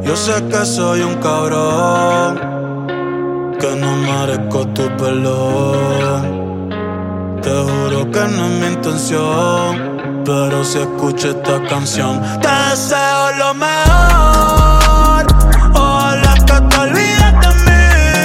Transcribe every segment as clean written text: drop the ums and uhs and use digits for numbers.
Yo sé que soy un cabrón, que no merezco tu perdón. Te juro que no es mi intención, pero si escucho esta canción, te deseo lo mejor. Ojalá que te olvides de mí.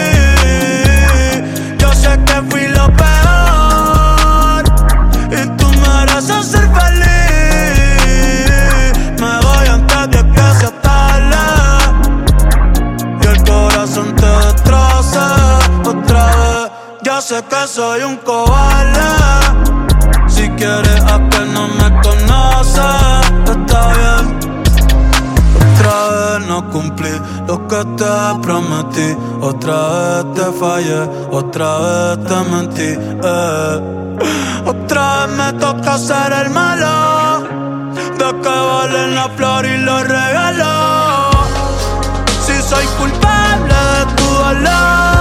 Yo sé que fui lo peor y tú mereces ser feliz. Me voy antes de que sea tarde y el corazón te destroce otra vez. Yo sé que soy un cobarde. Si quieres a que no me conoces, está bien. Otra vez no cumplí lo que te prometí. Otra vez te fallé, otra vez te mentí, Otra vez me toca ser el malo. ¿De qué valen la flor y los regalos? Si soy culpable de tu dolor,